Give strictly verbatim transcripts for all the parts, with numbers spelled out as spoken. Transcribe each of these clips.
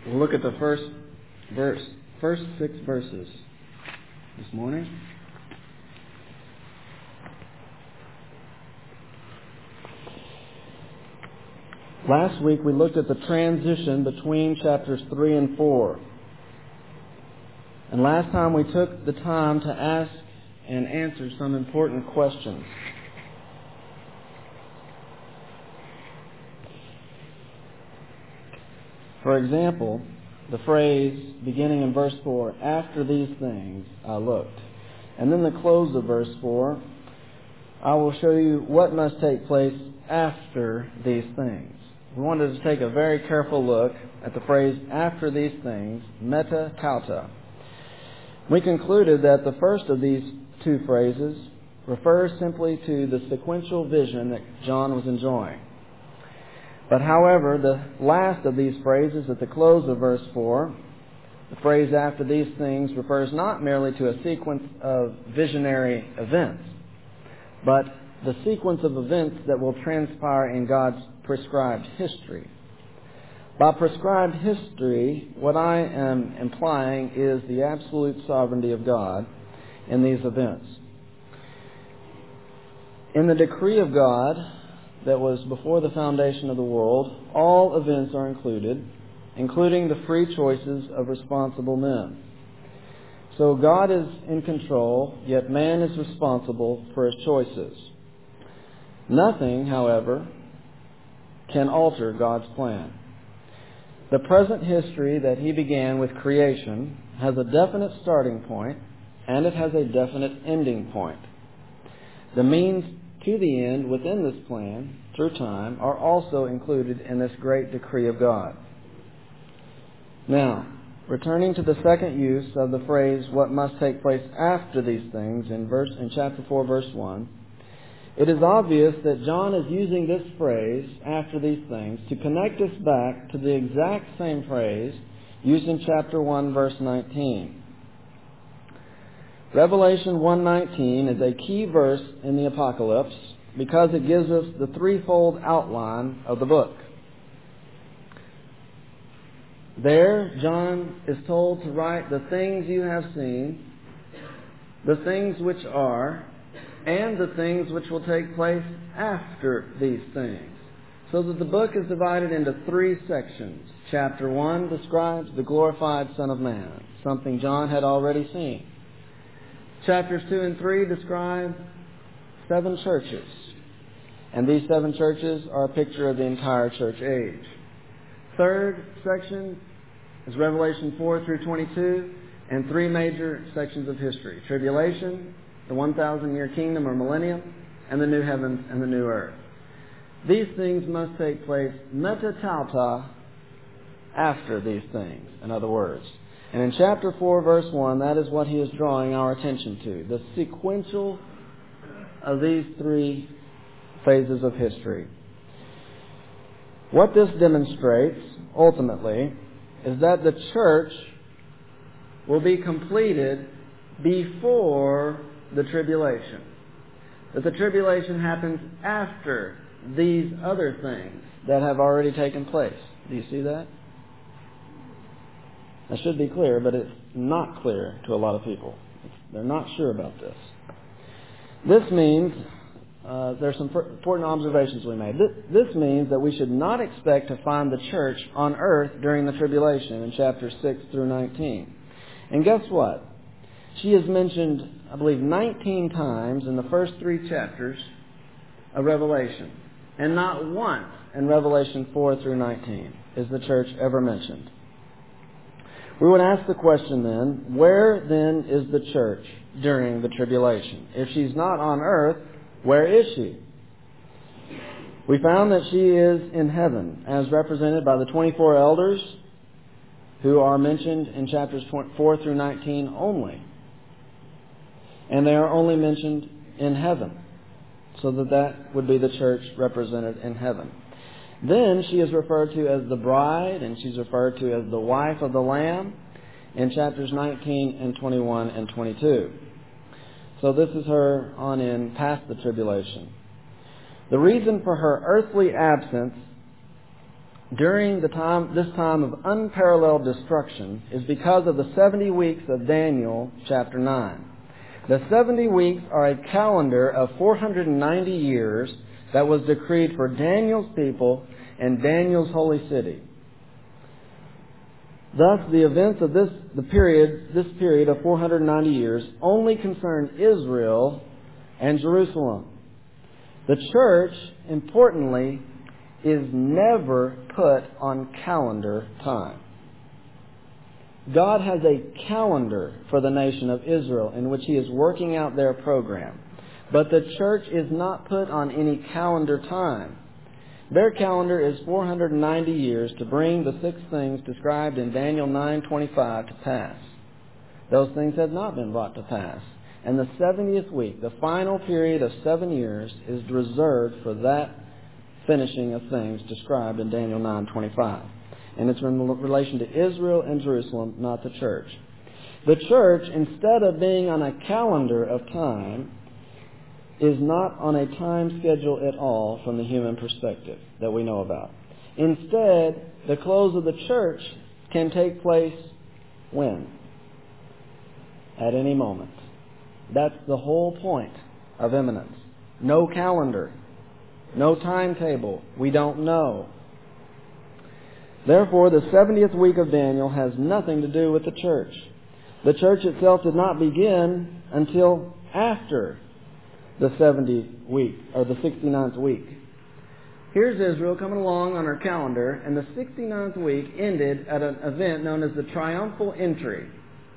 We'll look at the first verse, first six verses this morning. Last week we looked at the transition between chapters three and four. And last time we took the time to ask and answer some important questions. For example, the phrase beginning in verse four, after these things I looked. And then the close of verse four, I will show you what must take place after these things. We wanted to take a very careful look at the phrase after these things, meta tauta. We concluded that the first of these two phrases refers simply to the sequential vision that John was enjoying. But however, the last of these phrases at the close of verse four, the phrase after these things refers not merely to a sequence of visionary events, but the sequence of events that will transpire in God's prescribed history. By prescribed history, what I am implying is the absolute sovereignty of God in these events. In the decree of God that was before the foundation of the world, all events are included, including the free choices of responsible men. So God is in control, yet man is responsible for his choices. Nothing, however, can alter God's plan. The present history that He began with creation has a definite starting point, and it has a definite ending point. The means to the end within this plan, through time, are also included in this great decree of God. Now, returning to the second use of the phrase, what must take place after these things, in verse in chapter four, verse one, it is obvious that John is using this phrase, after these things, to connect us back to the exact same phrase used in chapter one, verse nineteen. Revelation one nineteen is a key verse in the Apocalypse because it gives us the threefold outline of the book. There, John is told to write the things you have seen, the things which are, and the things which will take place after these things. So that the book is divided into three sections. Chapter one describes the glorified Son of Man, something John had already seen. Chapters two and three describe seven churches. And these seven churches are a picture of the entire church age. Third section is Revelation four through twenty-two, and three major sections of history. Tribulation, the one thousand year kingdom or millennium, and the new heavens and the new earth. These things must take place meta tauta, after these things, in other words. And in chapter four, verse one, that is what he is drawing our attention to. The sequential of these three phases of history. What this demonstrates, ultimately, is that the church will be completed before the tribulation. That the tribulation happens after these other things that have already taken place. Do you see that? That should be clear, but it's not clear to a lot of people. They're not sure about this. This means, uh, there's some important observations we made. This, this means that we should not expect to find the church on earth during the tribulation in chapters six through nineteen. And guess what? She is mentioned, I believe, nineteen times in the first three chapters of Revelation. And not once in Revelation four through nineteen is the church ever mentioned. We would ask the question then, where then is the church during the tribulation? If she's not on earth, where is she? We found that she is in heaven, as represented by the twenty-four elders who are mentioned in chapters four through nineteen only. And they are only mentioned in heaven, so that that would be the church represented in heaven. Then she is referred to as the bride, and she's referred to as the wife of the Lamb in chapters nineteen and twenty-one and twenty-two. So this is her on in past the tribulation. The reason for her earthly absence during the time, this time of unparalleled destruction is because of the seventy weeks of Daniel chapter nine. The seventy weeks are a calendar of four hundred ninety years that was decreed for Daniel's people and Daniel's holy city. Thus, the events of this the period this period of four hundred ninety years only concern Israel and Jerusalem. The church, importantly, is never put on calendar time. God has a calendar for the nation of Israel in which He is working out their program. But the church is not put on any calendar time. Their calendar is four hundred ninety years to bring the six things described in Daniel nine twenty-five to pass. Those things have not been brought to pass. And the seventieth week, the final period of seven years, is reserved for that finishing of things described in Daniel nine twenty-five. And it's in relation to Israel and Jerusalem, not the church. The church, instead of being on a calendar of time, is not on a time schedule at all from the human perspective that we know about. Instead, the close of the church can take place when? At any moment. That's the whole point of imminence. No calendar. No timetable. We don't know. Therefore, the seventieth week of Daniel has nothing to do with the church. The church itself did not begin until after the seventieth week, or the sixty-ninth week. Here's Israel coming along on our calendar, and the sixty-ninth week ended at an event known as the triumphal entry.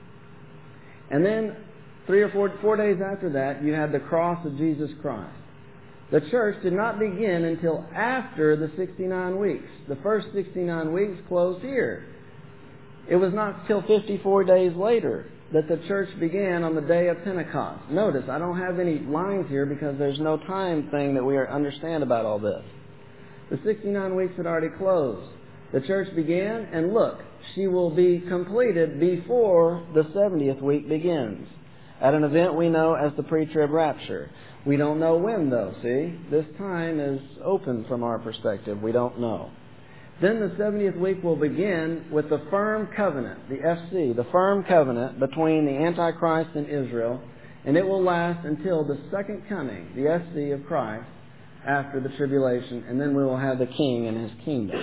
And then, three or four, four days after that, you had the cross of Jesus Christ. The church did not begin until after the sixty-nine weeks. The first sixty-nine weeks closed here. It was not till fifty-four days later that the church began on the day of Pentecost. Notice, I don't have any lines here because there's no time thing that we understand about all this. The sixty-nine weeks had already closed. The church began, and look, she will be completed before the seventieth week begins, at an event we know as the pre-trib rapture. We don't know when, though, see? This time is open from our perspective. We don't know. Then the seventieth week will begin with the firm covenant, the F C, the firm covenant between the Antichrist and Israel, and it will last until the second coming, the S C of Christ, after the tribulation, and then we will have the King and His kingdom.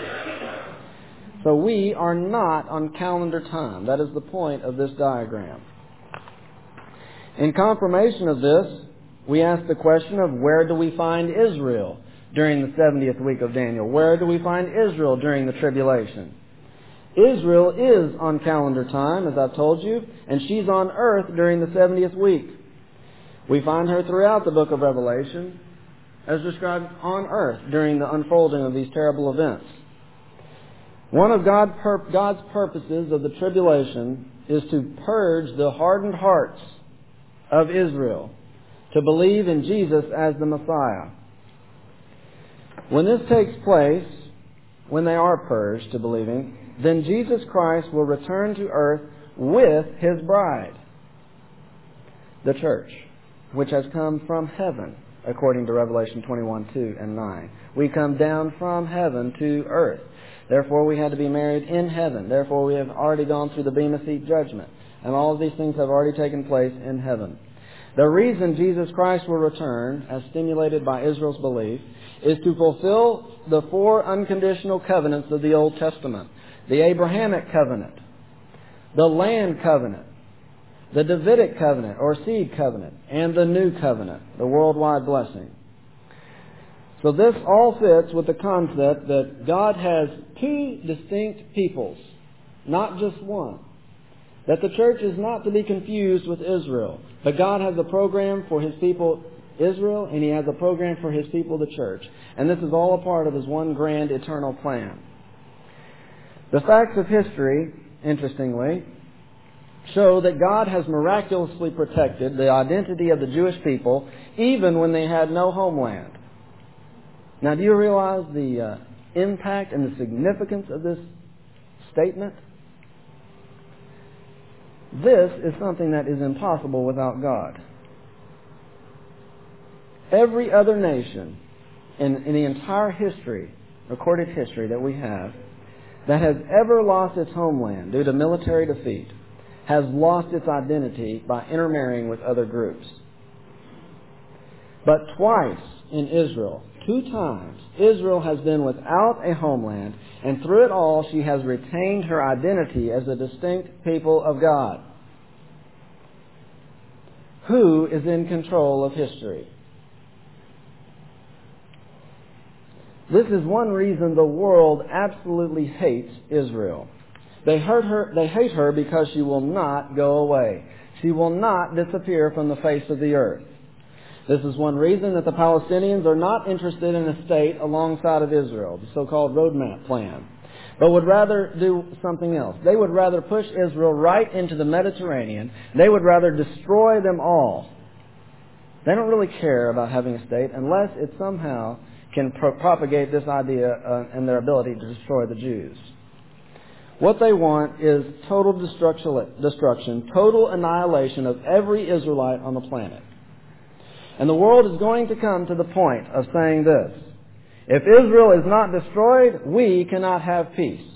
So we are not on calendar time. That is the point of this diagram. In confirmation of this, we ask the question of where do we find Israel during the seventieth week of Daniel? Where do we find Israel during the tribulation? Israel is on calendar time, as I've told you, and she's on earth during the seventieth week. We find her throughout the book of Revelation as described on earth during the unfolding of these terrible events. One of God pur- God's purposes of the tribulation is to purge the hardened hearts of Israel to believe in Jesus as the Messiah. When this takes place, when they are purged to believing, then Jesus Christ will return to earth with His bride, the church, which has come from heaven, according to Revelation twenty-one, two and nine. We come down from heaven to earth. Therefore, we had to be married in heaven. Therefore, we have already gone through the Bema Seat judgment. And all of these things have already taken place in heaven. The reason Jesus Christ will return, as stimulated by Israel's belief, is to fulfill the four unconditional covenants of the Old Testament. The Abrahamic covenant, the land covenant, the Davidic covenant or seed covenant, and the new covenant, the worldwide blessing. So this all fits with the concept that God has two distinct peoples, not just one. That the church is not to be confused with Israel. But God has a program for His people, Israel, and He has a program for His people, the church. And this is all a part of His one grand eternal plan. The facts of history, interestingly, show that God has miraculously protected the identity of the Jewish people even when they had no homeland. Now, do you realize the uh, impact and the significance of this statement? This is something that is impossible without God. Every other nation in, in the entire history recorded history that we have, that has ever lost its homeland due to military defeat has lost its identity by intermarrying with other groups. But twice in Israel, two times, Israel has been without a homeland, and through it all she has retained her identity as a distinct people of God. Who is in control of history? This is one reason the world absolutely hates Israel. They hurt her, they hate her because she will not go away. She will not disappear from the face of the earth. This is one reason that the Palestinians are not interested in a state alongside of Israel, the so-called roadmap plan, but would rather do something else. They would rather push Israel right into the Mediterranean. They would rather destroy them all. They don't really care about having a state unless it somehow can pro- propagate this idea uh, and their ability to destroy the Jews. What they want is total destruction, destruction, total annihilation of every Israelite on the planet. And the world is going to come to the point of saying this: if Israel is not destroyed, we cannot have peace.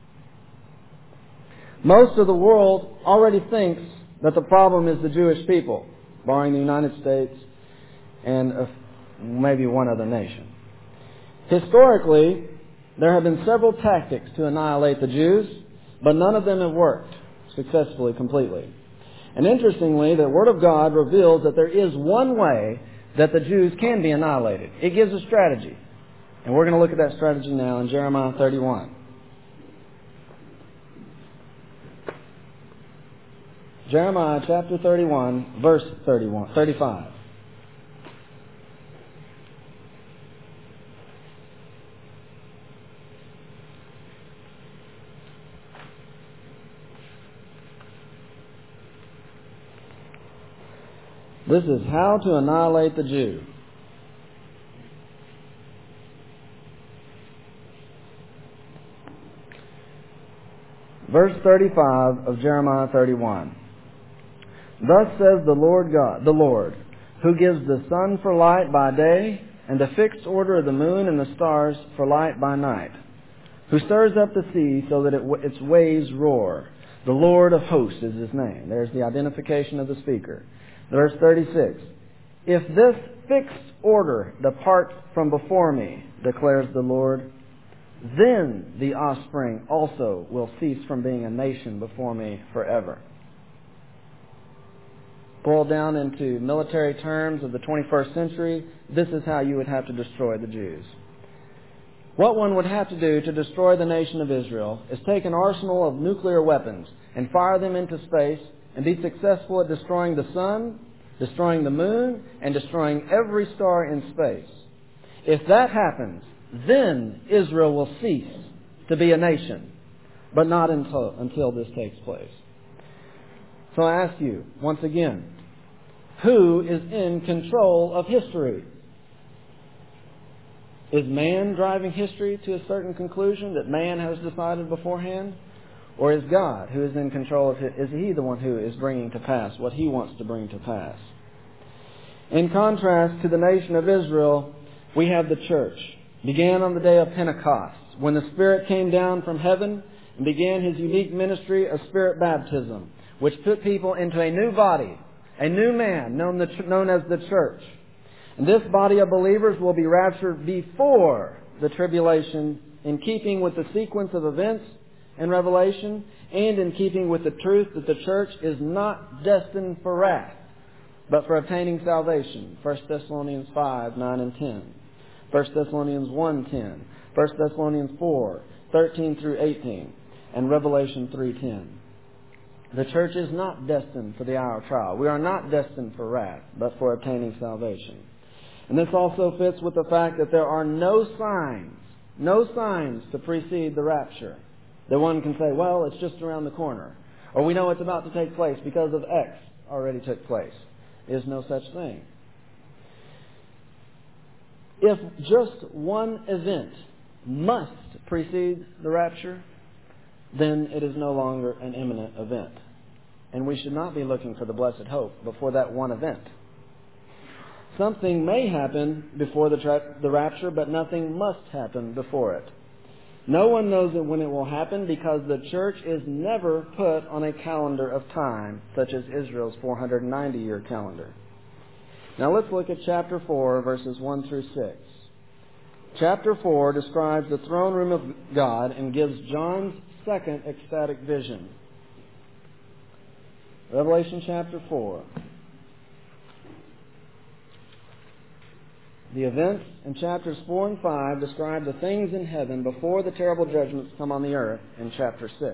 Most of the world already thinks that the problem is the Jewish people, barring the United States and uh, maybe one other nation. Historically, there have been several tactics to annihilate the Jews, but none of them have worked successfully completely. And interestingly, the Word of God reveals that there is one way that the Jews can be annihilated. It gives a strategy. And we're going to look at that strategy now in Jeremiah thirty-one. Jeremiah chapter thirty-one, verse thirty-one, thirty-five. This is how to annihilate the Jew. Verse thirty-five of Jeremiah thirty-one. Thus says the Lord God, the Lord, who gives the sun for light by day, and the fixed order of the moon and the stars for light by night, who stirs up the sea so that it, its waves roar. The Lord of hosts is His name. There's the identification of the speaker. Verse thirty-six. If this fixed order depart from before me, declares the Lord, then the offspring also will cease from being a nation before me forever. Boiled down into military terms of the twenty-first century, this is how you would have to destroy the Jews. What one would have to do to destroy the nation of Israel is take an arsenal of nuclear weapons and fire them into space and be successful at destroying the sun, destroying the moon, and destroying every star in space. If that happens, then Israel will cease to be a nation, but not until, until this takes place. So I ask you, once again, who is in control of history? Is man driving history to a certain conclusion that man has decided beforehand? Or is God who is in control of it? Is He the one who is bringing to pass what He wants to bring to pass? In contrast to the nation of Israel, we have the church. Began on the day of Pentecost, when the Spirit came down from heaven and began His unique ministry of Spirit baptism, which put people into a new body, a new man known, the, known as the church. And this body of believers will be raptured before the tribulation, in keeping with the sequence of events in Revelation, and in keeping with the truth that the church is not destined for wrath, but for obtaining salvation. First Thessalonians five, nine and ten. First Thessalonians one, ten. First Thessalonians four, thirteen through eighteen. And Revelation three, ten. The church is not destined for the hour of trial. We are not destined for wrath, but for obtaining salvation. And this also fits with the fact that there are no signs, no signs to precede the rapture. That one can say, well, it's just around the corner. Or we know it's about to take place because of X already took place. There's no such thing. If just one event must precede the rapture, then it is no longer an imminent event. And we should not be looking for the blessed hope before that one event. Something may happen before the, tra- the rapture, but nothing must happen before it. No one knows when it will happen because the church is never put on a calendar of time, such as Israel's four hundred ninety year calendar. Now let's look at chapter four, verses one through six. Chapter four describes the throne room of God and gives John's second ecstatic vision. Revelation chapter four. The events in chapters four and five describe the things in heaven before the terrible judgments come on the earth in chapter six.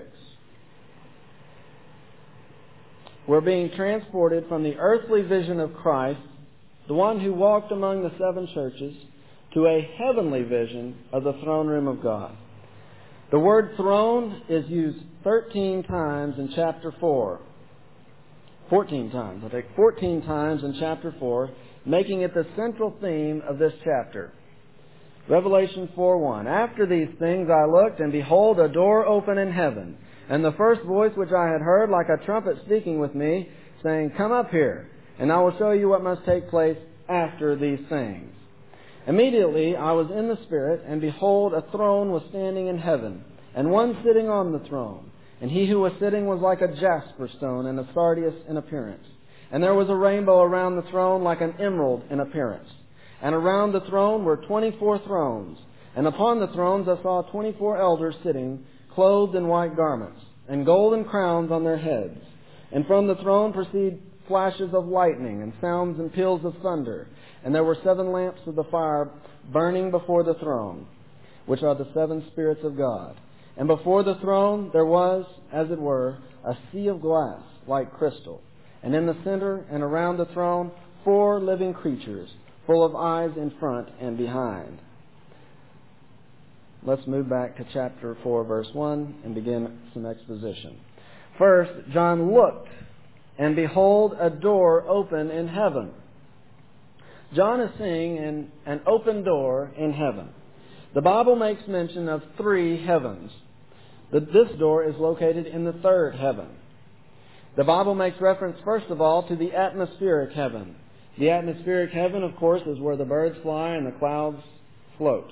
We're being transported from the earthly vision of Christ, the one who walked among the seven churches, to a heavenly vision of the throne room of God. The word throne is used thirteen times in chapter four. fourteen times. I think fourteen times in chapter four, making it the central theme of this chapter. Revelation four one. After these things I looked, and behold, a door open in heaven. And the first voice which I had heard, like a trumpet speaking with me, saying, Come up here, and I will show you what must take place after these things. Immediately I was in the Spirit, and behold, a throne was standing in heaven, and one sitting on the throne. And he who was sitting was like a jasper stone and a sardius in appearance. And there was a rainbow around the throne like an emerald in appearance. And around the throne were twenty-four thrones. And upon the thrones I saw twenty-four elders sitting, clothed in white garments, and golden crowns on their heads. And from the throne proceed flashes of lightning, and sounds and peals of thunder. And there were seven lamps of the fire burning before the throne, which are the seven spirits of God. And before the throne there was, as it were, a sea of glass like crystal. And in the center and around the throne, four living creatures, full of eyes in front and behind. Let's move back to chapter four, verse one, and begin some exposition. First, John looked, and behold, a door open in heaven. John is seeing an, an open door in heaven. The Bible makes mention of three heavens. The, this door is located in the third heaven. The Bible makes reference, first of all, to the atmospheric heaven. The atmospheric heaven, of course, is where the birds fly and the clouds float.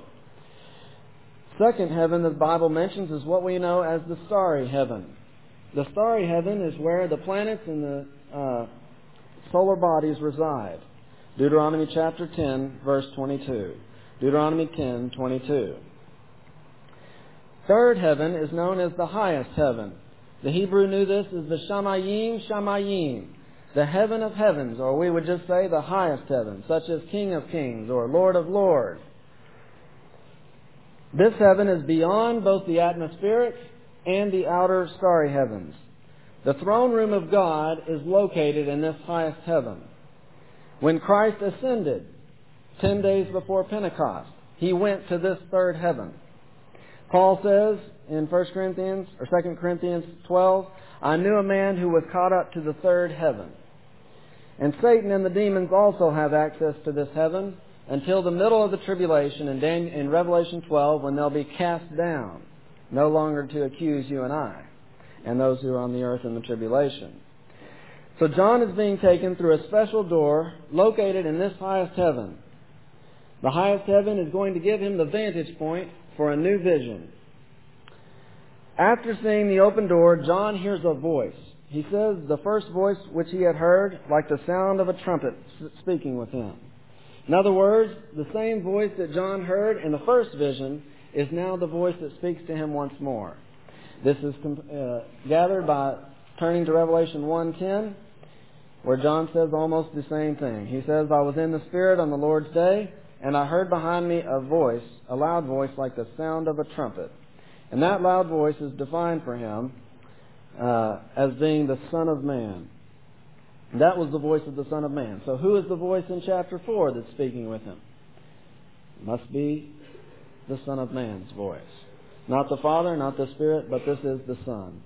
Second heaven the Bible mentions is what we know as the starry heaven. The starry heaven is where the planets and the uh, solar bodies reside. Deuteronomy chapter ten, verse twenty-two. Deuteronomy ten, twenty-two. Third heaven is known as the highest heaven. The Hebrew knew this as the Shamayim, Shamayim, the heaven of heavens, or we would just say the highest heaven, such as King of Kings or Lord of Lords. This heaven is beyond both the atmospheric and the outer starry heavens. The throne room of God is located in this highest heaven. When Christ ascended, ten days before Pentecost, He went to this third heaven. Paul says in First Corinthians or Second Corinthians twelve, I knew a man who was caught up to the third heaven. And Satan and the demons also have access to this heaven until the middle of the tribulation in, Dan- in Revelation twelve, when they'll be cast down, no longer to accuse you and I and those who are on the earth in the tribulation. So John is being taken through a special door located in this highest heaven. The highest heaven is going to give him the vantage point for a new vision. After seeing the open door, John hears a voice. He says the first voice which he had heard, like the sound of a trumpet speaking with him. In other words, the same voice that John heard in the first vision is now the voice that speaks to him once more. This is uh, gathered by turning to Revelation one ten, where John says almost the same thing. He says, I was in the Spirit on the Lord's day, and I heard behind me a voice, a loud voice like the sound of a trumpet. And that loud voice is defined for him uh, as being the Son of Man. That was the voice of the Son of Man. So who is the voice in chapter four that's speaking with him? It must be the Son of Man's voice. Not the Father, not the Spirit, but this is the Son.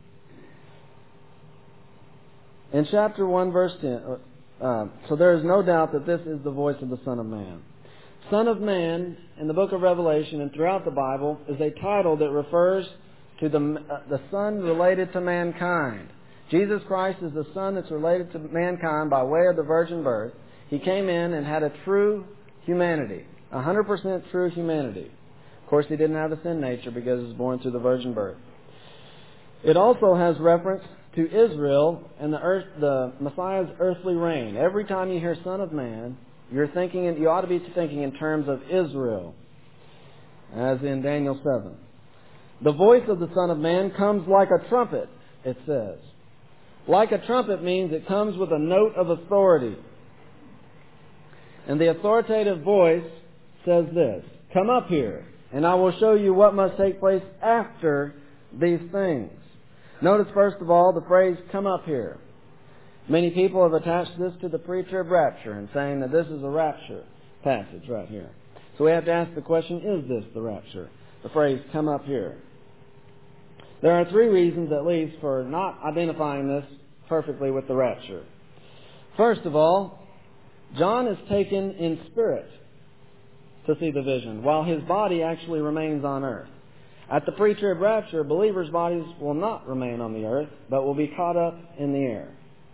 In chapter one, verse ten, uh, so there is no doubt that this is the voice of the Son of Man. Son of Man, in the book of Revelation and throughout the Bible, is a title that refers to the, uh, the Son related to mankind. Jesus Christ is the Son that's related to mankind by way of the virgin birth. He came in and had a true humanity, one hundred percent true humanity. Of course, He didn't have a sin nature because He was born through the virgin birth. It also has reference to Israel and the earth, the Messiah's earthly reign. Every time you hear Son of Man, you're thinking, you ought to be thinking in terms of Israel, as in Daniel seven. The voice of the Son of Man comes like a trumpet, it says. Like a trumpet means it comes with a note of authority. And the authoritative voice says this, "Come up here, and I will show you what must take place after these things." Notice, first of all, the phrase, "come up here." Many people have attached this to the pre-trib rapture and saying that this is a rapture passage right here. So we have to ask the question, is this the rapture? The phrase, "come up here." There are three reasons, at least, for not identifying this perfectly with the rapture. First of all, John is taken in spirit to see the vision, while his body actually remains on earth. At the pre-trib rapture, believers' bodies will not remain on the earth, but will be caught up in the air.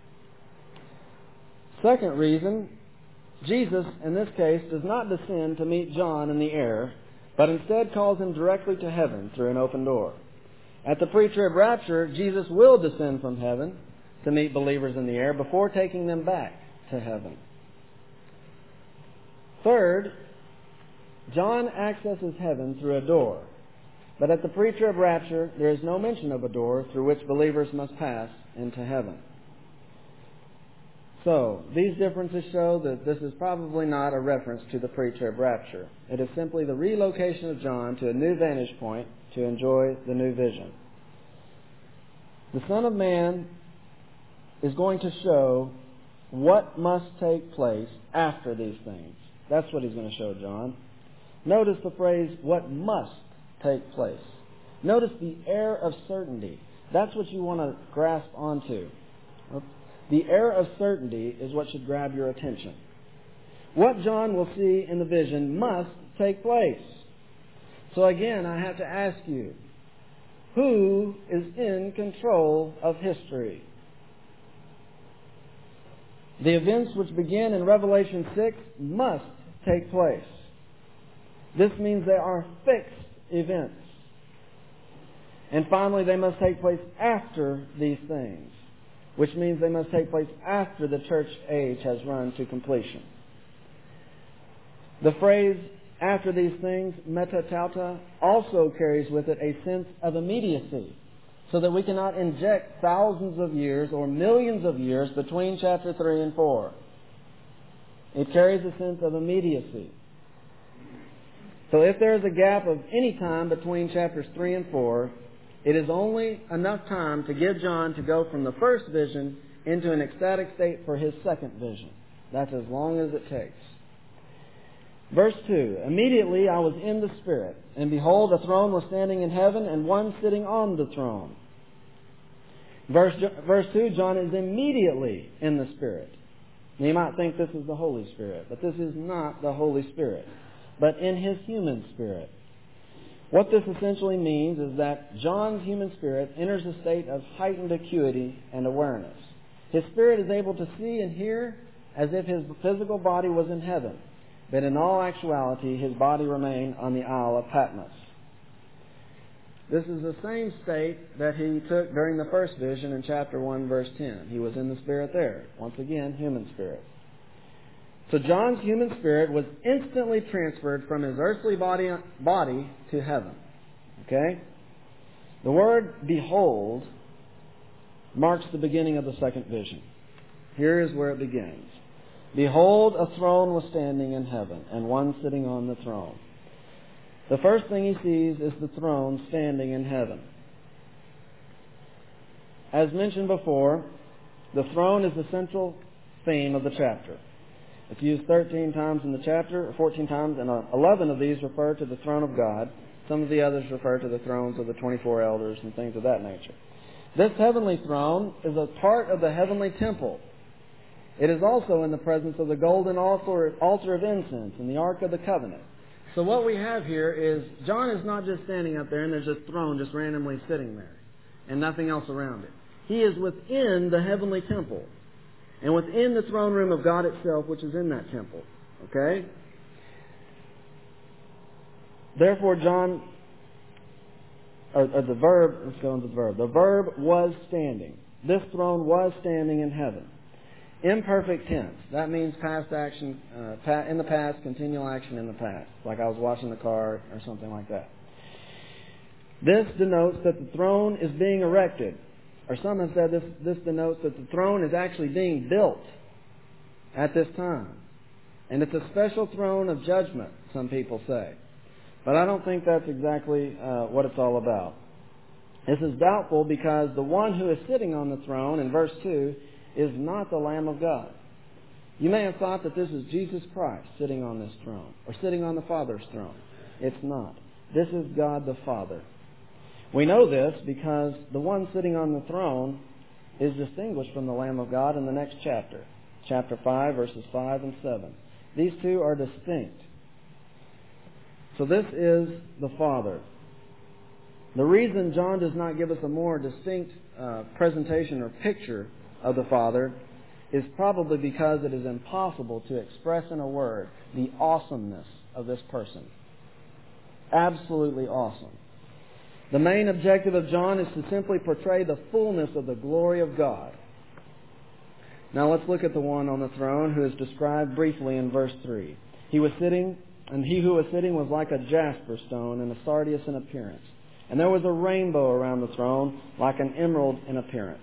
Second reason, Jesus, in this case, does not descend to meet John in the air, but instead calls him directly to heaven through an open door. At the pre-trib rapture, Jesus will descend from heaven to meet believers in the air before taking them back to heaven. Third, John accesses heaven through a door. But at the pre-trib rapture, there is no mention of a door through which believers must pass into heaven. So, these differences show that this is probably not a reference to the pre-trib rapture. It is simply the relocation of John to a new vantage point to enjoy the new vision. The Son of Man is going to show what must take place after these things. That's what He's going to show John. Notice the phrase, "what must take place." Notice the air of certainty. That's what you want to grasp onto. The air of certainty is what should grab your attention. What John will see in the vision must take place. So again, I have to ask you, who is in control of history? The events which begin in Revelation six must take place. This means they are fixed events. And finally, they must take place after these things, which means they must take place after the church age has run to completion. The phrase, "after these things," meta tauta, also carries with it a sense of immediacy, so that we cannot inject thousands of years or millions of years between chapter three and four. It carries a sense of immediacy. So if there is a gap of any time between chapters three and four, it is only enough time to give John to go from the first vision into an ecstatic state for his second vision. That's as long as it takes. Verse two, "Immediately I was in the Spirit, and behold, a throne was standing in heaven, and one sitting on the throne." Verse, verse two, John is immediately in the Spirit. And you might think this is the Holy Spirit, but this is not the Holy Spirit, but in his human spirit. What this essentially means is that John's human spirit enters a state of heightened acuity and awareness. His spirit is able to see and hear as if his physical body was in heaven, but in all actuality his body remained on the Isle of Patmos. This is the same state that he took during the first vision in chapter one, verse ten. He was in the Spirit there. Once again, human spirit. So John's human spirit was instantly transferred from his earthly body, body to heaven. Okay? The word "behold" marks the beginning of the second vision. Here is where it begins. "Behold, a throne was standing in heaven, and one sitting on the throne." The first thing he sees is the throne standing in heaven. As mentioned before, the throne is the central theme of the chapter. It's used thirteen times in the chapter, or fourteen times, and eleven of these refer to the throne of God. Some of the others refer to the thrones of the twenty-four elders and things of that nature. This heavenly throne is a part of the heavenly temple. It is also in the presence of the golden altar, altar of incense and the Ark of the Covenant. So what we have here is, John is not just standing up there and there's a throne just randomly sitting there and nothing else around it. He is within the heavenly temple. and within the throne room of God itself, which is in that temple. Okay? Therefore, John, or, or the verb, let's go into the verb. The verb was standing. This throne was standing in heaven. Imperfect tense. That means past action, uh, in the past, continual action in the past. Like I was washing the car or something like that. This denotes that the throne is being erected. Or some have said this, this denotes that the throne is actually being built at this time. And it's a special throne of judgment, some people say. But I don't think that's exactly uh, what it's all about. This is doubtful because the one who is sitting on the throne, in verse two, is not the Lamb of God. You may have thought that this is Jesus Christ sitting on this throne, or sitting on the Father's throne. It's not. This is God the Father. We know this because the one sitting on the throne is distinguished from the Lamb of God in the next chapter, chapter five, verses five and seven. These two are distinct. So this is the Father. The reason John does not give us a more distinct uh, presentation or picture of the Father is probably because it is impossible to express in a word the awesomeness of this person. Absolutely awesome. The main objective of John is to simply portray the fullness of the glory of God. Now let's look at the one on the throne who is described briefly in verse three. He was sitting, and he who was sitting was like a jasper stone and a sardius in appearance. And there was a rainbow around the throne like an emerald in appearance.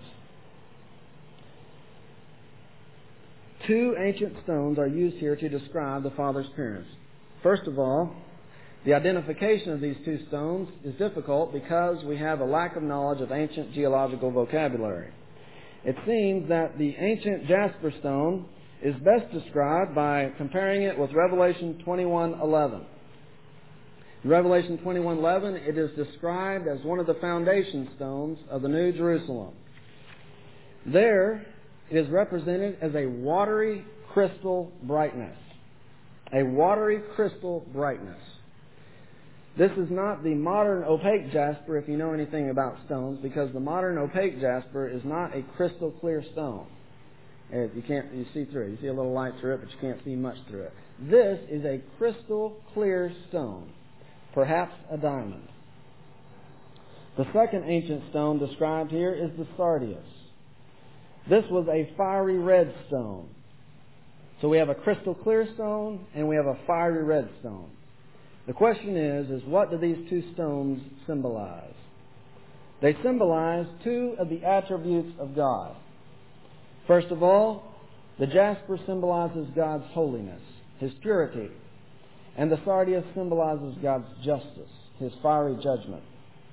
Two ancient stones are used here to describe the Father's appearance. First of all, the identification of these two stones is difficult because we have a lack of knowledge of ancient geological vocabulary. It seems that the ancient jasper stone is best described by comparing it with Revelation twenty-one eleven. In Revelation twenty-one eleven, it is described as one of the foundation stones of the New Jerusalem. There, it is represented as a watery crystal brightness. A watery crystal brightness. This is not the modern opaque jasper, if you know anything about stones, because the modern opaque jasper is not a crystal clear stone. You can't, you see through it. You see a little light through it, but you can't see much through it. This is a crystal clear stone, perhaps a diamond. The second ancient stone described here is the sardius. This was a fiery red stone. So we have a crystal clear stone and we have a fiery red stone. The question is, is what do these two stones symbolize? They symbolize two of the attributes of God. First of all, the jasper symbolizes God's holiness, His purity. And the sardius symbolizes God's justice, His fiery judgment.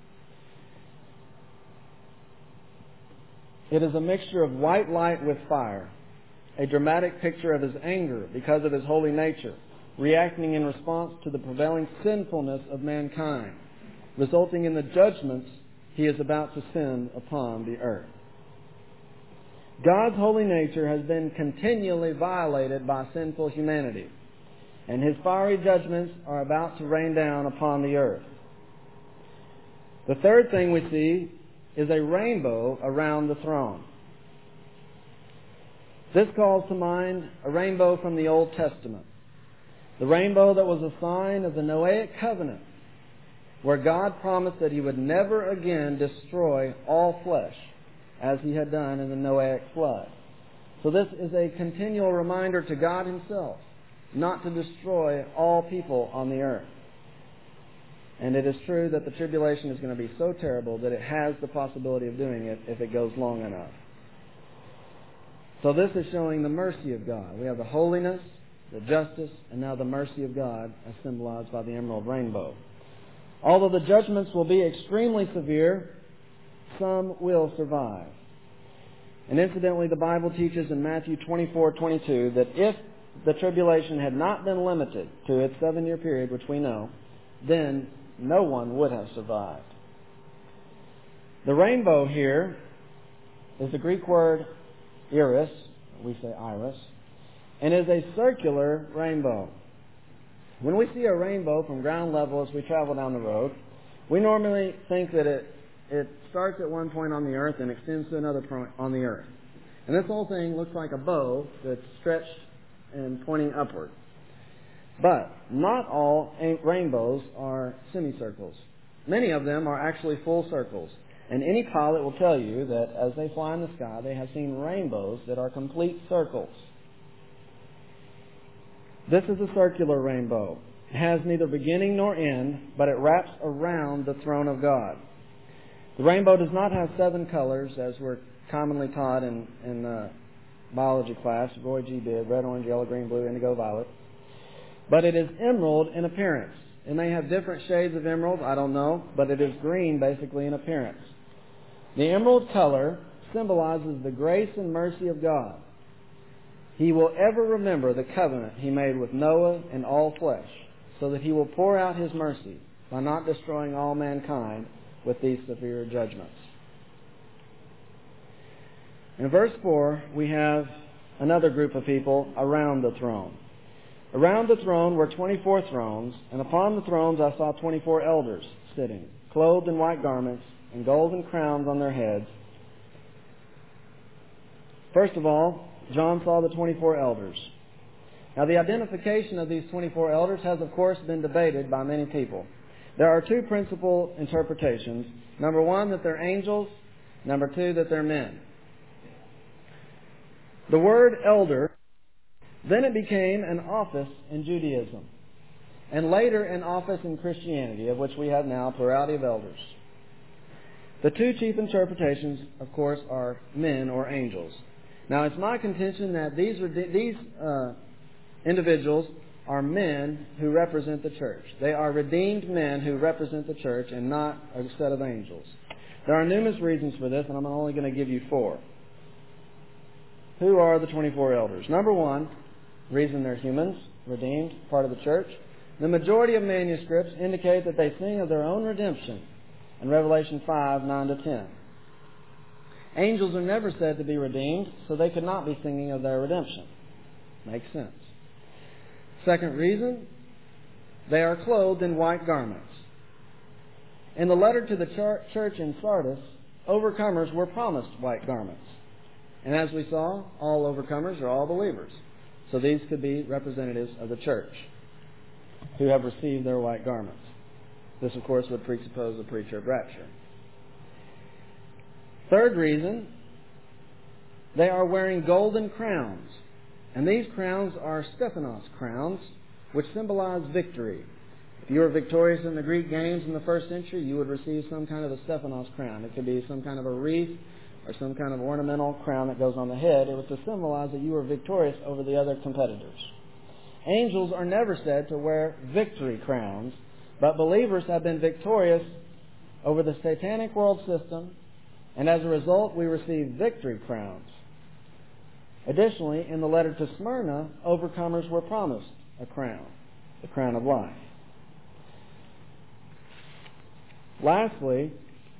It is a mixture of white light with fire, a dramatic picture of His anger because of His holy nature, reacting in response to the prevailing sinfulness of mankind, resulting in the judgments He is about to send upon the earth. God's holy nature has been continually violated by sinful humanity, and His fiery judgments are about to rain down upon the earth. The third thing we see is a rainbow around the throne. This calls to mind a rainbow from the Old Testament. The rainbow that was a sign of the Noahic covenant, where God promised that He would never again destroy all flesh, as He had done in the Noahic flood. So this is a continual reminder to God Himself not to destroy all people on the earth. And it is true that the tribulation is going to be so terrible that it has the possibility of doing it if it goes long enough. So this is showing the mercy of God. We have the holiness, the justice, and now the mercy of God as symbolized by the emerald rainbow. Although the judgments will be extremely severe, some will survive. And incidentally, the Bible teaches in Matthew twenty-four twenty-two that if the tribulation had not been limited to its seven-year period, which we know, then no one would have survived. The rainbow here is the Greek word iris, we say iris, and is a circular rainbow. When we see a rainbow from ground level as we travel down the road, we normally think that it, it starts at one point on the earth and extends to another point on the earth. And this whole thing looks like a bow that's stretched and pointing upward. But not all rainbows are semicircles. Many of them are actually full circles. And any pilot will tell you that as they fly in the sky, they have seen rainbows that are complete circles. This is a circular rainbow. It has neither beginning nor end, but it wraps around the throne of God. The rainbow does not have seven colors, as we're commonly taught in, in uh, biology class. Roy G. Bibb, red, orange, yellow, green, blue, indigo, violet. But it is emerald in appearance. It may have different shades of emerald, I don't know, but it is green basically in appearance. The emerald color symbolizes the grace and mercy of God. He will ever remember the covenant He made with Noah and all flesh, so that He will pour out His mercy by not destroying all mankind with these severe judgments. In verse four, we have another group of people around the throne. Around the throne were twenty-four thrones, and upon the thrones I saw twenty-four elders sitting, clothed in white garments and golden crowns on their heads. First of all, John saw the twenty-four elders. Now, the identification of these twenty-four elders has, of course, been debated by many people. There are two principal interpretations. Number one, that they're angels. Number two, that they're men. The word elder, then it became an office in Judaism, and later an office in Christianity, of which we have now a plurality of elders. The two chief interpretations, of course, are men or angels. Now, it's my contention that these these uh, individuals are men who represent the church. They are redeemed men who represent the church and not a set of angels. There are numerous reasons for this, and I'm only going to give you four. Who are the twenty-four elders? Number one, reason they're humans, redeemed, part of the church. The majority of manuscripts indicate that they sing of their own redemption in Revelation five, nine to ten. Angels are never said to be redeemed, so they could not be singing of their redemption. Makes sense. Second reason, they are clothed in white garments. In the letter to the church in Sardis, overcomers were promised white garments. And as we saw, all overcomers are all believers. So these could be representatives of the church who have received their white garments. This, of course, would presuppose a pre-trib rapture. Third reason, they are wearing golden crowns. And these crowns are Stephanos crowns, which symbolize victory. If you were victorious in the Greek games in the first century, you would receive some kind of a Stephanos crown. It could be some kind of a wreath or some kind of ornamental crown that goes on the head. It was to symbolize that you were victorious over the other competitors. Angels are never said to wear victory crowns, but believers have been victorious over the satanic world system, and as a result, we receive victory crowns. Additionally, in the letter to Smyrna, overcomers were promised a crown, the crown of life. Lastly,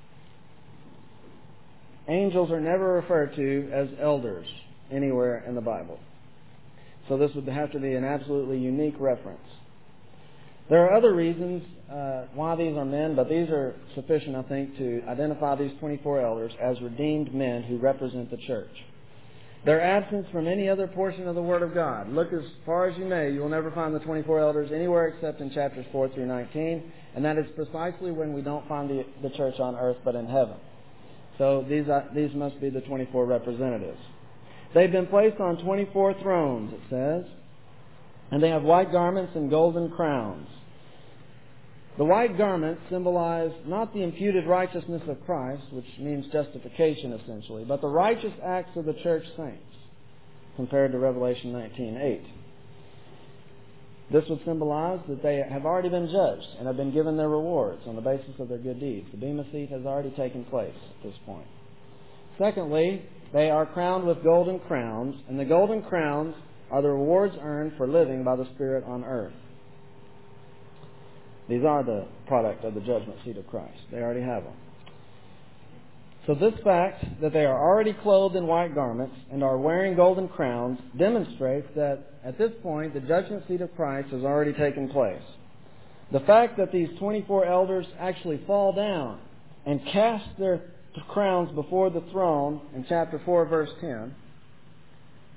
angels are never referred to as elders anywhere in the Bible. So this would have to be an absolutely unique reference. There are other reasons uh, why these are men, but these are sufficient, I think, to identify these twenty-four elders as redeemed men who represent the church. Their absence from any other portion of the Word of God. Look as far as you may, you will never find the twenty-four elders anywhere except in chapters four through nineteen, and that is precisely when we don't find the, the church on earth but in heaven. So these are, these must be the twenty-four representatives. They've been placed on twenty-four thrones, it says, and they have white garments and golden crowns. The white garments symbolize not the imputed righteousness of Christ, which means justification essentially, but the righteous acts of the church saints, compared to Revelation nineteen eight. This would symbolize that they have already been judged and have been given their rewards on the basis of their good deeds. The Bema seat has already taken place at this point. Secondly, they are crowned with golden crowns, and the golden crowns are the rewards earned for living by the Spirit on earth. These are the product of the judgment seat of Christ. They already have them. So this fact that they are already clothed in white garments and are wearing golden crowns demonstrates that at this point the judgment seat of Christ has already taken place. The fact that these twenty-four elders actually fall down and cast their crowns before the throne in chapter four, verse ten,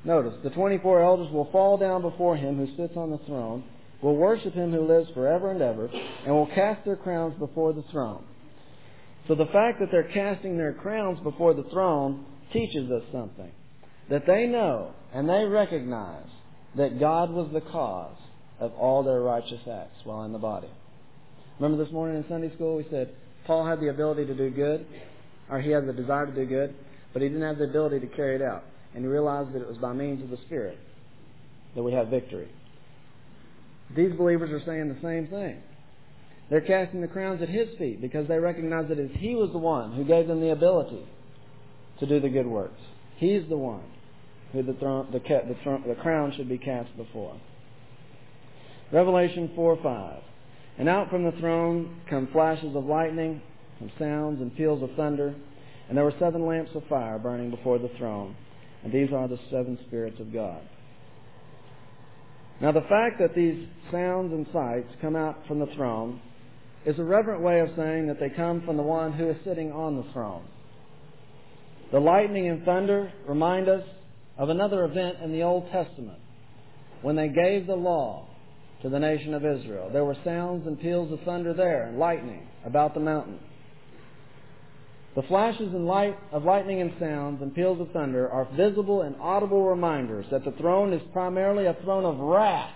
Notice, the twenty-four elders will fall down before him who sits on the throne, will worship him who lives forever and ever, and will cast their crowns before the throne. So the fact that they're casting their crowns before the throne teaches us something. That they know and they recognize that God was the cause of all their righteous acts while in the body. Remember this morning in Sunday school we said Paul had the ability to do good, or he had the desire to do good, but he didn't have the ability to carry it out. And he realized that it was by means of the Spirit that we have victory. These believers are saying the same thing. They're casting the crowns at his feet because they recognize that he was the one who gave them the ability to do the good works. He's the one who the, throne, the, the, throne, the crown should be cast before. Revelation four five. And out from the throne come flashes of lightning, and sounds and peals of thunder, and there were seven lamps of fire burning before the throne, and these are the seven spirits of God. Now the fact that these sounds and sights come out from the throne is a reverent way of saying that they come from the one who is sitting on the throne. The lightning and thunder remind us of another event in the Old Testament when they gave the law to the nation of Israel. There were sounds and peals of thunder there and lightning about the mountain. The flashes and light of lightning and sounds and peals of thunder are visible and audible reminders that the throne is primarily a throne of wrath.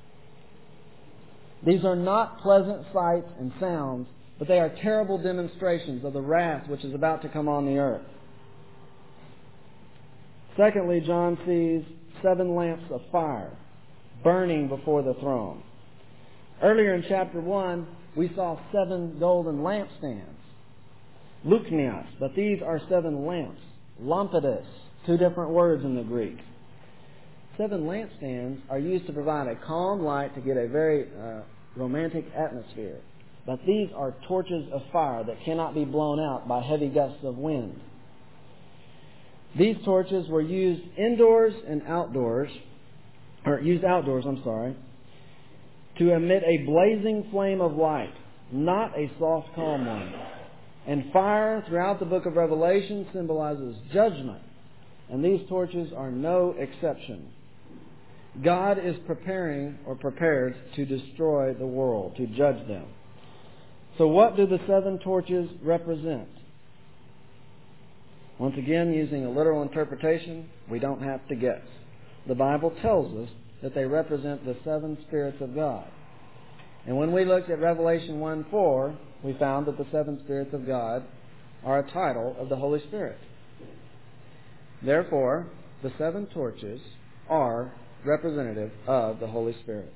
These are not pleasant sights and sounds, but they are terrible demonstrations of the wrath which is about to come on the earth. Secondly, John sees seven lamps of fire burning before the throne. Earlier in chapter one, we saw seven golden lampstands. Luknios, but these are seven lamps. Lampadis, two different words in the Greek. Seven lampstands are used to provide a calm light to get a very uh, romantic atmosphere. But these are torches of fire that cannot be blown out by heavy gusts of wind. These torches were used indoors and outdoors, or used outdoors, I'm sorry, to emit a blazing flame of light, not a soft, calm one. And fire throughout the book of Revelation symbolizes judgment, and these torches are no exception. God is preparing or prepared to destroy the world, to judge them. So what do the seven torches represent? Once again, using a literal interpretation, we don't have to guess. The Bible tells us that they represent the seven spirits of God. And when we looked at Revelation one four, we found that the seven spirits of God are a title of the Holy Spirit. Therefore, the seven torches are representative of the Holy Spirit.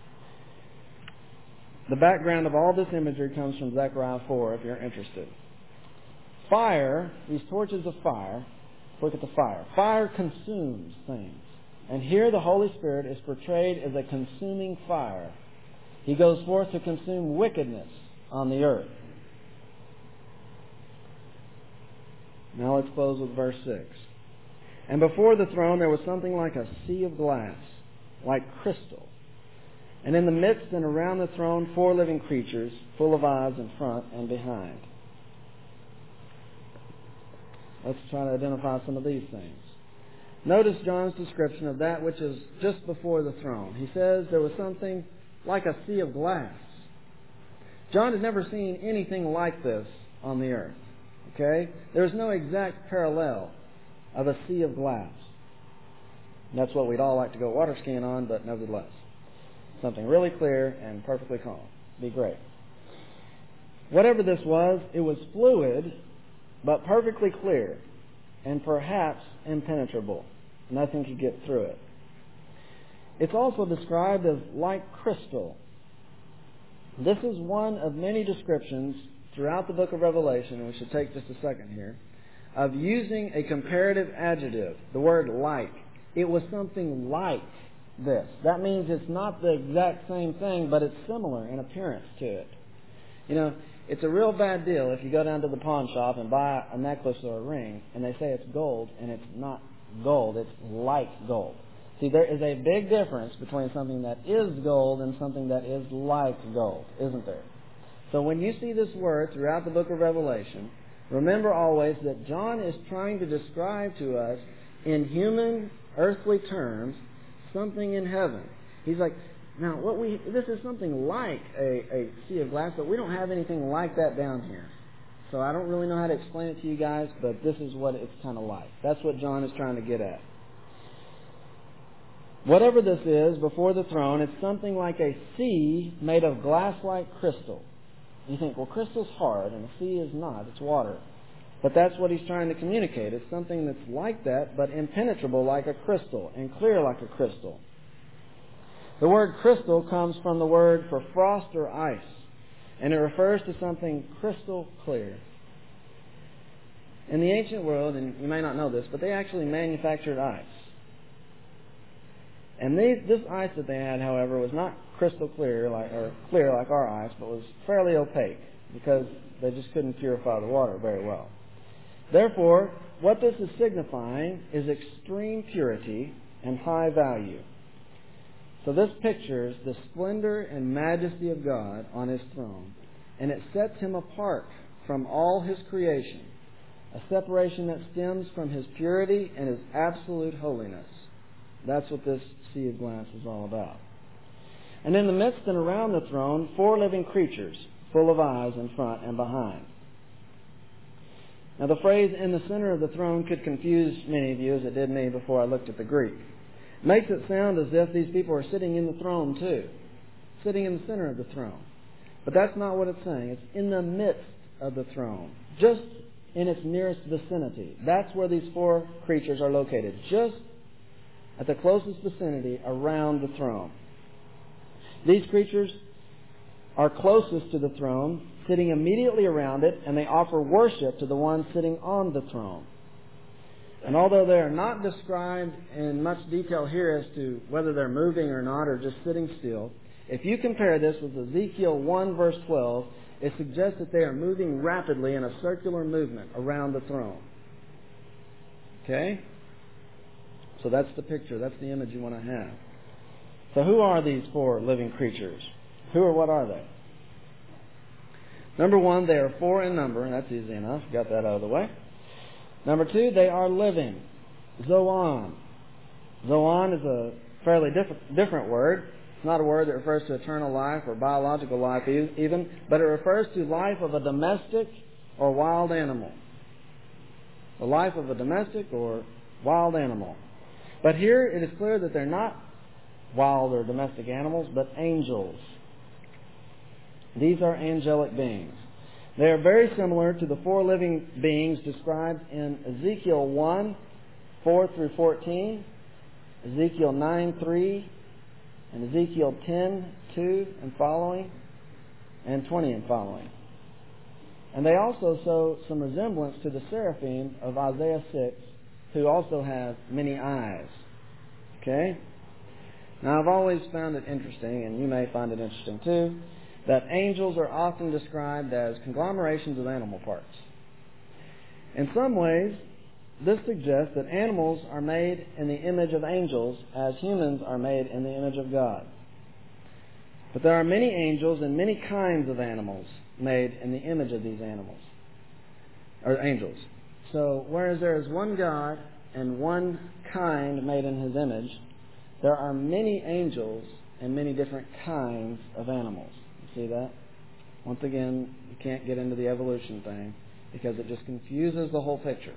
The background of all this imagery comes from Zechariah four, if you're interested. Fire, these torches of fire, look at the fire. Fire consumes things. And here the Holy Spirit is portrayed as a consuming fire. He goes forth to consume wickedness on the earth. Now let's close with verse six. And before the throne there was something like a sea of glass, like crystal. And in the midst and around the throne four living creatures, full of eyes in front and behind. Let's try to identify some of these things. Notice John's description of that which is just before the throne. He says there was something like a sea of glass. John had never seen anything like this on the earth. Okay? There's no exact parallel of a sea of glass. And that's what we'd all like to go water skiing on, but nevertheless. Something really clear and perfectly calm. Be great. Whatever this was, it was fluid, but perfectly clear, and perhaps impenetrable. Nothing could get through it. It's also described as like crystal. This is one of many descriptions throughout the book of Revelation, and we should take just a second here, of using a comparative adjective, the word like. It was something like this. That means it's not the exact same thing, but it's similar in appearance to it. You know, it's a real bad deal if you go down to the pawn shop and buy a necklace or a ring, and they say it's gold, and it's not gold, it's like gold. See, there is a big difference between something that is gold and something that is like gold, isn't there? So when you see this word throughout the book of Revelation, remember always that John is trying to describe to us in human, earthly terms, something in heaven. He's like, now, what we this is something like a, a sea of glass, but we don't have anything like that down here. So I don't really know how to explain it to you guys, but this is what it's kind of like. That's what John is trying to get at. Whatever this is, before the throne, it's something like a sea made of glass-like crystal. You think, well, crystal's hard, and the sea is not. It's water. But that's what he's trying to communicate. It's something that's like that, but impenetrable like a crystal, and clear like a crystal. The word crystal comes from the word for frost or ice, and it refers to something crystal clear. In the ancient world, and you may not know this, but they actually manufactured ice. And these, this ice that they had, however, was not crystal clear like or clear like our ice, but was fairly opaque because they just couldn't purify the water very well. Therefore, what this is signifying is extreme purity and high value. So this pictures the splendor and majesty of God on His throne, and it sets Him apart from all His creation, a separation that stems from His purity and His absolute holiness. That's what this sea of glass is all about. And in the midst and around the throne, four living creatures, full of eyes in front and behind. Now the phrase "in the center of the throne" could confuse many of you, as it did me before I looked at the Greek. It makes it sound as if these people are sitting in the throne too, sitting in the center of the throne. But that's not what it's saying. It's in the midst of the throne, just in its nearest vicinity. That's where these four creatures are located, just at the closest vicinity around the throne. These creatures are closest to the throne, sitting immediately around it, and they offer worship to the one sitting on the throne. And although they are not described in much detail here as to whether they're moving or not or just sitting still, if you compare this with Ezekiel one verse twelve, it suggests that they are moving rapidly in a circular movement around the throne. Okay? So that's the picture. That's the image you want to have. So who are these four living creatures? Who or what are they? Number one, they are four in number. That's easy enough. Got that out of the way. Number two, they are living. Zoan. Zoan is a fairly diff- different word. It's not a word that refers to eternal life or biological life even, but it refers to life of a domestic or wild animal. The life of a domestic or wild animal. But here it is clear that they're not wild or domestic animals, but angels. These are angelic beings. They are very similar to the four living beings described in Ezekiel one, four through fourteen, Ezekiel nine, three, and Ezekiel ten, two and following, and twenty and following. And they also show some resemblance to the seraphim of Isaiah six, who also have many eyes. Okay? Now, I've always found it interesting, and you may find it interesting too, that angels are often described as conglomerations of animal parts. In some ways, this suggests that animals are made in the image of angels as humans are made in the image of God. But there are many angels and many kinds of animals made in the image of these animals, or angels. So, whereas there is one God and one kind made in His image, there are many angels and many different kinds of animals. You see that? Once again, you can't get into the evolution thing because it just confuses the whole picture.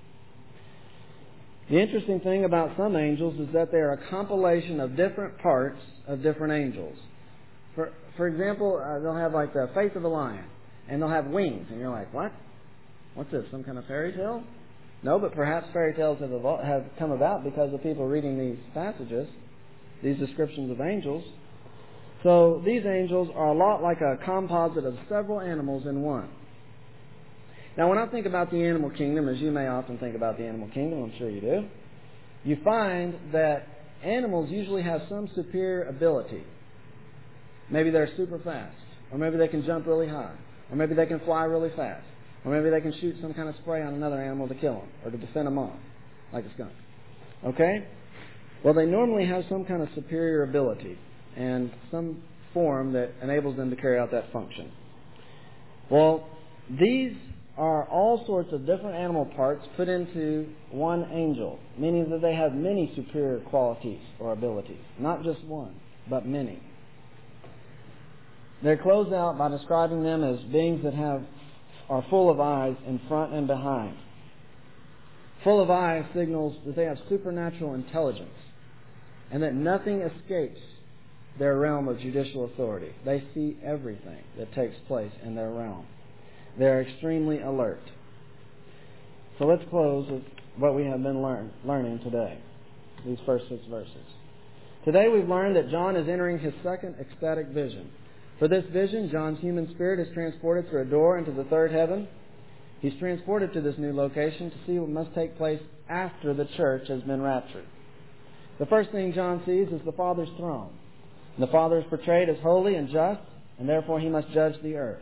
The interesting thing about some angels is that they are a compilation of different parts of different angels. For for example, uh, they'll have like the face of a lion, and they'll have wings, and you're like, what? What's this, some kind of fairy tale? No, but perhaps fairy tales have, evol- have come about because of people reading these passages, these descriptions of angels. So these angels are a lot like a composite of several animals in one. Now, when I think about the animal kingdom, as you may often think about the animal kingdom, I'm sure you do, you find that animals usually have some superior ability. Maybe they're super fast, or maybe they can jump really high, or maybe they can fly really fast, or maybe they can shoot some kind of spray on another animal to kill them, or to defend them off, like a skunk. Okay? Well, they normally have some kind of superior ability and some form that enables them to carry out that function. Well, these are all sorts of different animal parts put into one angel, meaning that they have many superior qualities or abilities. Not just one, but many. They're closed out by describing them as beings that have are full of eyes in front and behind. Full of eyes signals that they have supernatural intelligence and that nothing escapes their realm of judicial authority. They see everything that takes place in their realm. They're extremely alert. So let's close with what we have been learn, learning today, these first six verses. Today we've learned that John is entering his second ecstatic vision. For this vision, John's human spirit is transported through a door into the third heaven. He's transported to this new location to see what must take place after the church has been raptured. The first thing John sees is the Father's throne. The Father is portrayed as holy and just, and therefore he must judge the earth.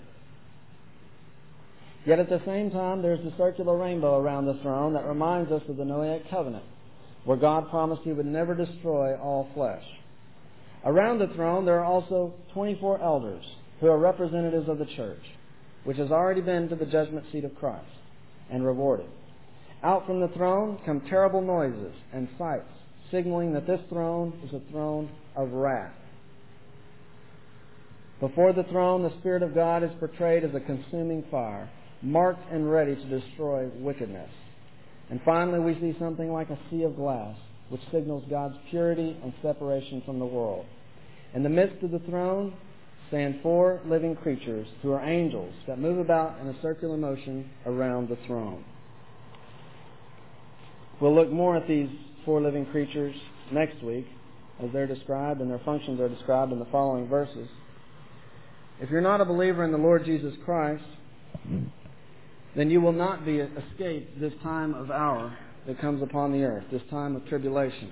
Yet at the same time, there's the circular rainbow around the throne that reminds us of the Noahic covenant, where God promised he would never destroy all flesh. Around the throne, there are also twenty-four elders who are representatives of the church, which has already been to the judgment seat of Christ and rewarded. Out from the throne come terrible noises and sights, signaling that this throne is a throne of wrath. Before the throne, the Spirit of God is portrayed as a consuming fire, marked and ready to destroy wickedness. And finally, we see something like a sea of glass, which signals God's purity and separation from the world. In the midst of the throne stand four living creatures who are angels that move about in a circular motion around the throne. We'll look more at these four living creatures next week as they're described and their functions are described in the following verses. If you're not a believer in the Lord Jesus Christ, then you will not be escaped this time of hour that comes upon the earth, this time of tribulation.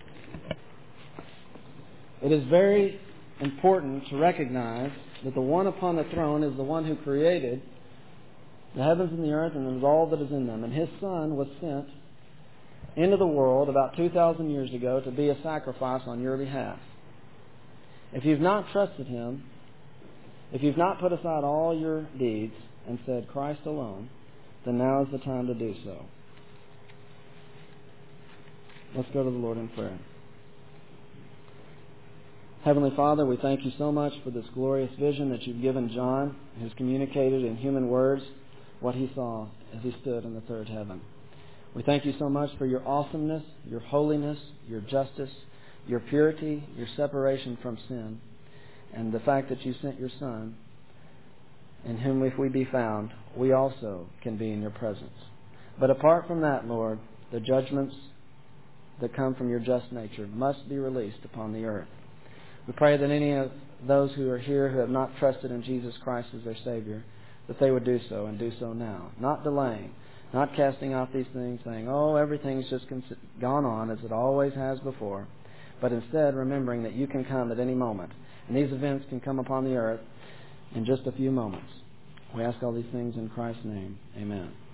It is very important to recognize that the one upon the throne is the one who created the heavens and the earth and all that is in them. And his Son was sent into the world about two thousand years ago to be a sacrifice on your behalf. If you've not trusted him, if you've not put aside all your deeds and said Christ alone, then now is the time to do so. Let's go to the Lord in prayer. Heavenly Father, we thank you so much for this glorious vision that you've given John, who's communicated in human words what he saw as he stood in the third heaven. We thank you so much for your awesomeness, your holiness, your justice, your purity, your separation from sin, and the fact that you sent your Son, in whom if we be found, we also can be in your presence. But apart from that, Lord, the judgments that come from your just nature must be released upon the earth. We pray that any of those who are here who have not trusted in Jesus Christ as their Savior, that they would do so and do so now, not delaying, not casting off these things, saying, oh, everything's just gone on as it always has before, but instead remembering that you can come at any moment, and these events can come upon the earth in just a few moments. We ask all these things in Christ's name. Amen.